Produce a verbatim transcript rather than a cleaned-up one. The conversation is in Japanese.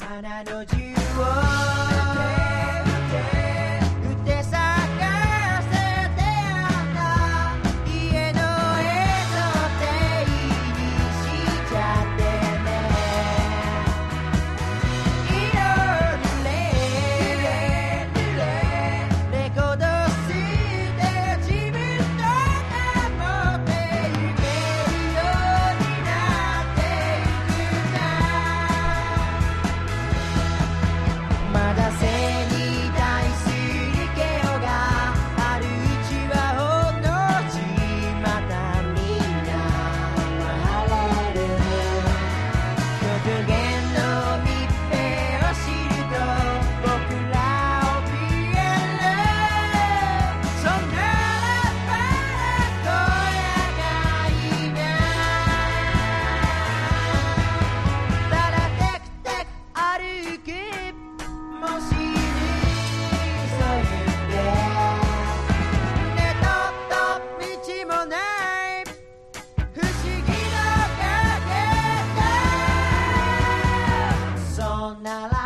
花の銃を撃って探せてあんな家の絵の手にしちゃってね色濡れレコードして自分のが持ってゆけるようになっていくんだまだ背に対するケオがあるうちはほんのちまたみんな笑える極限の密閉を知ると僕ら怯えるそんならば小屋がいいなただテクテク歩くもう死ぬそう言ってねとっと道もない不思議な影だそんなら